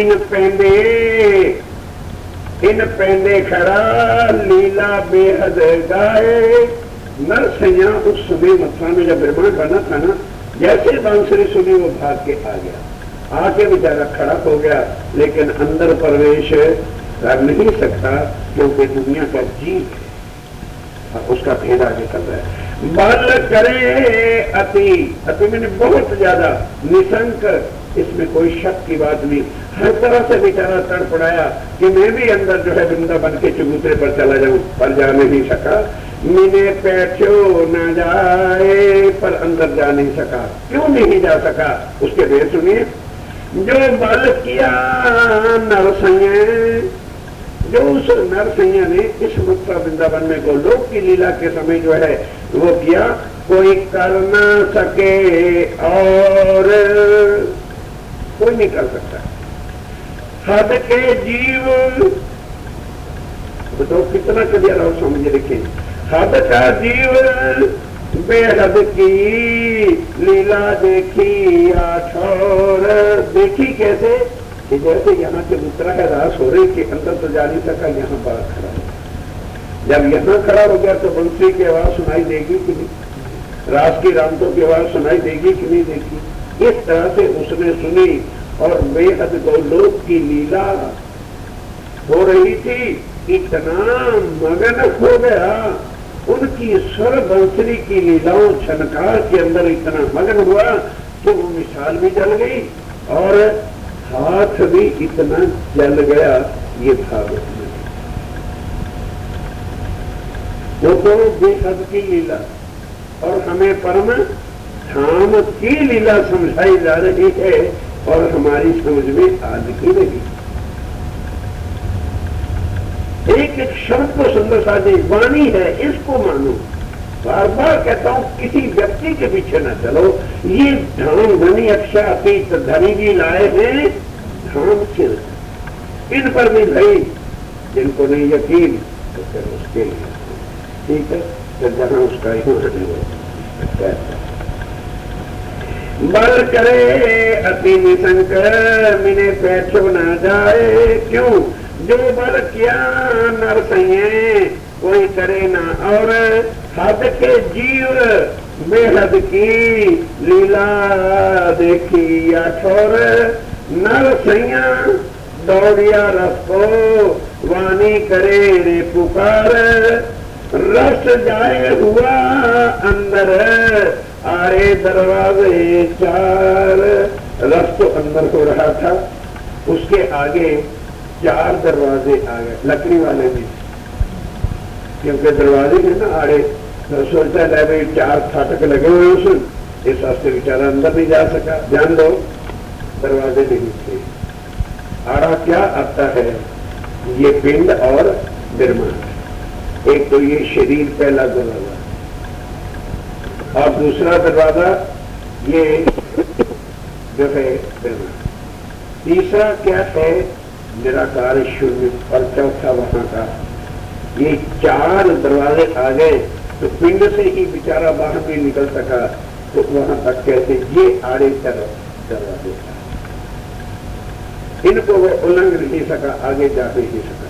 इन पेंडे खड़ा लीला बेहद गाए। नर सैया उस समय मथुरा में जब ब्रह्मांड बना था ना, जैसे बांसुरी सुनी वो भाग के आ गया, आके बेचारा खड़ा हो गया, लेकिन अंदर प्रवेश कर नहीं सकता क्योंकि दुनिया का जीव है। उसका भेद आगे कर रहा है। बल करे अति मैंने बहुत ज्यादा, निशंक, इसमें कोई शक की बात नहीं। हर तरह से बेचारा तड़पड़ाया कि मैं भी अंदर जो है वृंदावन के चबूतरे पर चला जाऊं, पर जा नहीं सका। मिने पैठो न जाए, पर अंदर जा नहीं सका। क्यों नहीं जा सका? उसके भेद सुनिए। जो बल किया नरसंय, जो उस नरसैया ने इस मथुरा वृंदावन में गोलोक की लीला के समय जो है वो किया, कोई कर ना सके और कोई नहीं कर सकता। हद के जीव तो कितना करिया रहो समझ रखे। हद का जीव बेहद की लीला देखी आठौर। देखी कैसे? कि जैसे यहाँ से उतरा है रास हो रही के अंदर तो जा नहीं सका, यहाँ बाहर खड़ा है। जब यहाँ खड़ा हो गया तो बंसी की आवाज सुनाई देगी कि नहीं, रास की रामतों की आवाज सुनाई देगी कि नहीं देगी। इस तरह से उसने सुनी और बेहद गोलोक की लीला हो रही थी। इतना मगन हो गया उनकी स्वर बंसरी की लीलाओं छनकार के अंदर, इतना मगन हुआ कि वो मिसाल भी जल गई और हाथ भी इतना जल गया। ये भागवत में वो तो बेहद की लीला और हमें परम धाम की लीला समझाई जा रही है और हमारी समझ में आज की नहीं। एक एक शब्द को सुंदर साजी वाणी है, इसको मानो। बार बार कहता हूं किसी व्यक्ति के पीछे न चलो। ये धाम धनी अक्षय अतीत धनी जी लाए हैं धाम सिर, इन पर भी भाई जिनको नहीं यकीन तो फिर उसके लिए ठीक है, फिर जहां उसका बल करे अति निशंक मिने पैठो न जाए। क्यों? जो बल किया नर सही कोई करे ना, और हद के जीव बेहद की लीला देखी अठोर। नर सैया दौड़िया रस को वाणी करे रे पुकार। रस जाए हुआ अंदर आए दरवाजे चार। रस तो अंदर हो रहा था, उसके आगे 4 दरवाजे आ गए, लकड़ी वाले भी, क्योंकि दरवाजे हैं ना आड़े, तो सोचता है भाई 4 फाटक लगे हुए उसमें, इस रास्ते बेचारा अंदर नहीं जा सका। ध्यान दो, दरवाजे नहीं थे। आड़ा क्या आता है? ये पिंड और निर्माण। एक तो ये शरीर पहला दरवाजा, और दूसरा दरवाजा ये जो है निर्माण। तीसरा क्या है? निराकार शून्य, और चौथा वहां का। ये 4 दरवाजे आ गए तो पिंड से ही बेचारा बाहर भी निकल सका, तो वहां तक कहते ये आड़े दरवाजे था, इनको वो उल्लंघ नहीं सका, आगे जा नहीं सका।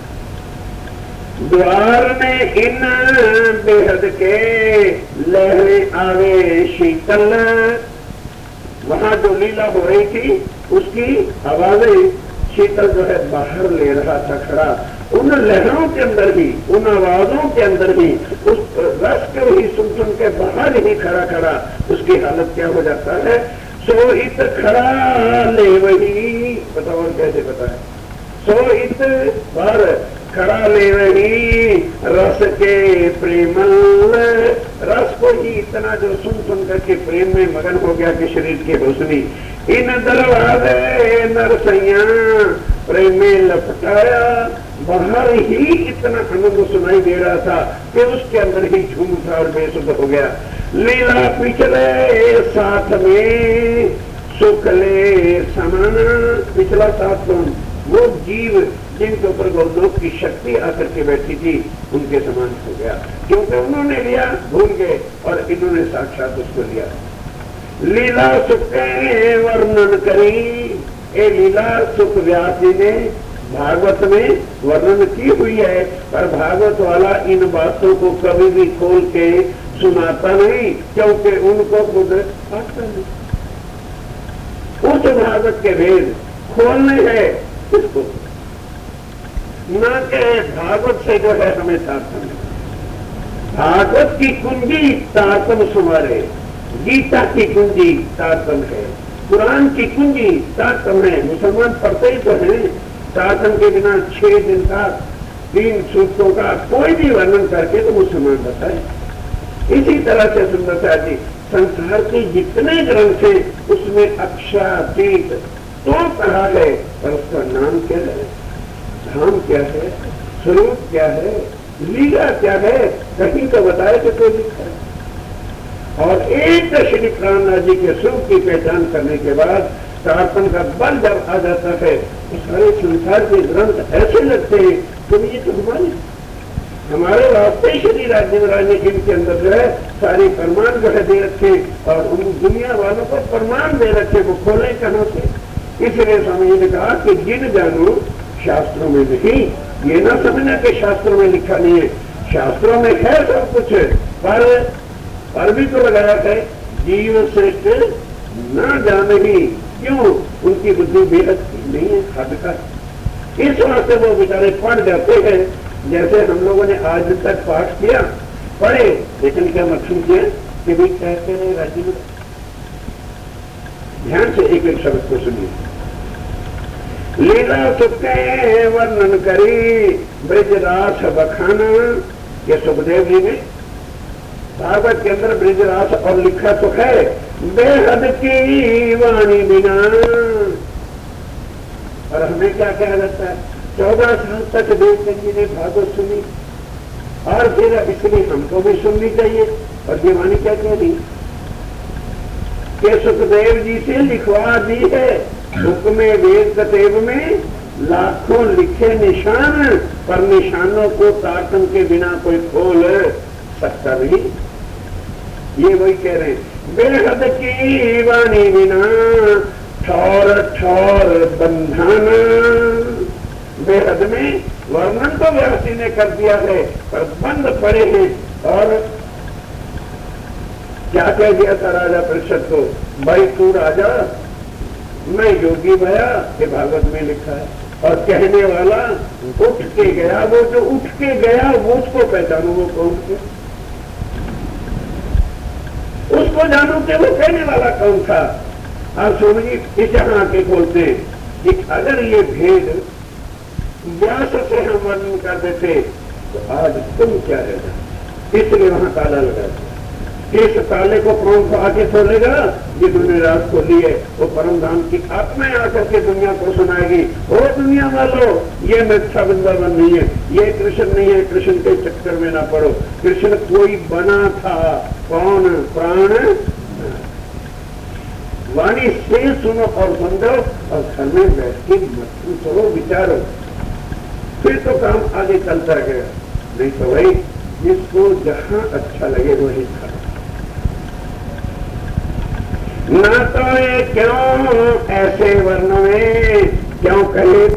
द्वार में इन बेहद के लहरे आवे शीतल। वहां जो लीला हो रही थी उसकी आवाजें शीतल जो है बाहर ले रहा था खड़ा। उन लहरों के अंदर भी, उन आवाजों के अंदर भी, उस रस को ही सुन के बाहर ही खड़ा खड़ा उसकी हालत क्या हो जाता है? सोहित खड़ा ले वही, बताओ और कैसे बताए? सोहित बार खड़ा ले वही रस के प्रेमल। रस को ही इतना जो सुन करके प्रेम में मगन हो गया कि शरीर के हुस्नी। इन दरवाजे नरसैया प्रेम में लपटाया। बाहर ही इतना आनंद सुनाई दे रहा था कि उसके अंदर ही झूम उठा और बेसुध हो गया। लीला पिछले साथ में सुख ले समाना। पिछला साथ कौन? वो जीव जिनके ऊपर गोलोक की शक्ति आकर के बैठी थी, उनके समान हो गया, क्योंकि उन्होंने लिया, भूल गए, और इन्होंने साक्षात उसको लिया। लीला सुख वर्णन करी। ये लीला सुख व्यास जी ने भागवत में वर्णन की हुई है, पर भागवत वाला इन बातों को कभी भी खोल के सुनाता नहीं, क्योंकि उनको खुद आता नहीं। उस भागवत के भेद खोलने हैं इसको, न के भागवत से जो है हमें तारतम। भागवत की कुंजी तारतम सुमारे, गीता की कुंजी तारतम है, कुरान की कुंजी तारतम है। मुसलमान पढ़ते ही तो है, तारतम के बिना 6 दिन का 3 सूत्रों का कोई भी वर्णन करके तो मुसलमान बताए। इसी तरह से सुंदरता जी संसार के जितने ग्रंथ हैं उसमें अक्षरातीत तो कहा है, पर उसका नाम क्या है, धाम क्या है, स्वरूप क्या है, लीला क्या है, कहीं तो बताए कि कोई लिखा है। और एक श्री प्राणनाथ जी के स्वरूप की पहचान करने के बाद तारतम का बल जब आ जाता है तो सारे संसार के ग्रंथ ऐसे लगते हैं कि ये तो हमारे वास्ते श्री राजेंद्र ने इनके अंदर जो है सारे प्रमाण जो है दे रखे, और उन दुनिया वालों को प्रमाण दे रखे, वो खोले कहां से? इसलिए स्वामी जी ने कहा कि जिन जानो शास्त्रों में नहीं, ये ना समझना कि शास्त्रों में लिखा नहीं है, शास्त्रों में है सब कुछ, पर भी तो लगाया है जीव श्रेष्ठ न जाने ही, क्यों? उनकी बुद्धि बेहद नहीं है, हद का। इस वास्ते वो बेचारे पढ़ जाते हैं, जैसे हम लोगों ने आज तक पाठ किया, पढ़े, लेकिन क्या मतलब किया कि भी कहते रहे राज्य में। ध्यान से एक एक शब्द को सुनिए। लीला सुखे वर्णन करी ब्रजरास बखाना, ये सुखदेव जी ने भागवत के अंदर ब्रजरास और लिखा तो है, बेहद की वाणी बिना। और हमें क्या कहा जाता है, 14 साल तक देवचंद जी ने भागवत सुनी, और फिर इसलिए हमको भी सुननी चाहिए। और ये वाणी क्या कह रही कि सुखदेव जी से लिखवा दी है, हुक्मे वेद कतेब में लाखों लिखे निशान, पर निशानों को ताकन के बिना कोई खोल सकता नहीं। ये वही कह रहे हैं, बेहद की वाणी बिना ठौर ठौर बंधन। बेहद में वर्णन तो व्यास जी ने कर दिया है, पर बंद पड़े हैं। और क्या कह दिया था राजा परीक्षित को, भाई तू राजा, मैं योगी भया, ये भागवत में लिखा है। और कहने वाला उठ के गया, वो जो उठ के गया वो उसको पहचानो, वो कौन थे, उसको जानो कि वो कहने वाला कौन था। आप स्वामी जी इस यहाँ के बोलते हैं कि अगर ये भेद व्यास से हम वर्णन कर देते तो आज तुम क्या रहना, इसलिए वहां ताला लगा दिया। इस ताले को कौन को आके खोलेगा, जिन्होंने रात खोली है, वो परम धाम की आत्मा आकर के दुनिया को सुनाएगी। ओ दुनिया वालों, ये मिथ्या वृंदावन नहीं है, ये कृष्ण नहीं है, कृष्ण के चक्कर में ना पड़ो। कृष्ण कोई बना था, कौन? प्राण। वाणी से सुनो और समझो, और घर में बैठ के मत करो, विचारो, फिर तो काम आगे चलता गया। नहीं तो भाई जिसको जहां अच्छा लगे वही खा। ना तो ये क्यों ऐसे वर्णों में क्यों कहे